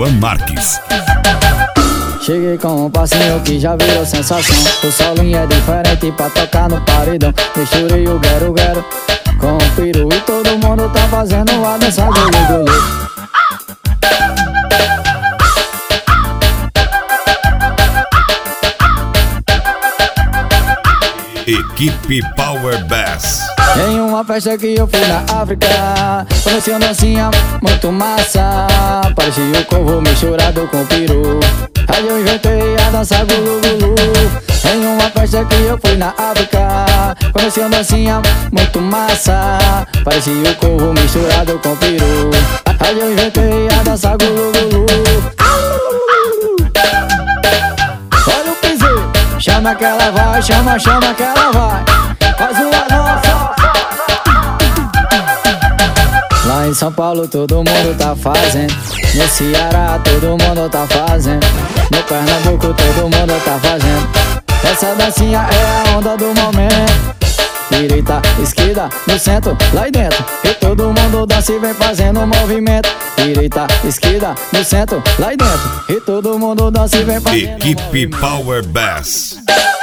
Ivan Marques. Cheguei com um passinho que já virou sensação. O solinho é diferente pra tocar no paredão. Misturei o guero-guero com o peru e todo mundo tá fazendo a dança gulu-gulu. Equipe Power Bass. Em uma festa que eu fui na África, conheci uma dancinha muito massa. Parecia o corvo misturado com peru. Aí eu inventei a dança gulu-gulu. Em uma festa que eu fui na África, conheci uma dancinha muito massa. Parecia o corvo misturado com peru. Aí eu inventei a dança gulu-gulu. Olha o piseiro, chama que ela vai, chama que ela vai. Faz uma nossa. Lá em São Paulo todo mundo tá fazendo, no Ceará todo mundo tá fazendo, no Pernambuco todo mundo tá fazendo. Essa dancinha é a onda do momento. Direita, esquerda, no centro, lá e dentro. E todo mundo dança e vem fazendo um movimento. Direita, esquerda, no centro, lá e dentro. E todo mundo dança e vem fazendo Equipe Power Bass.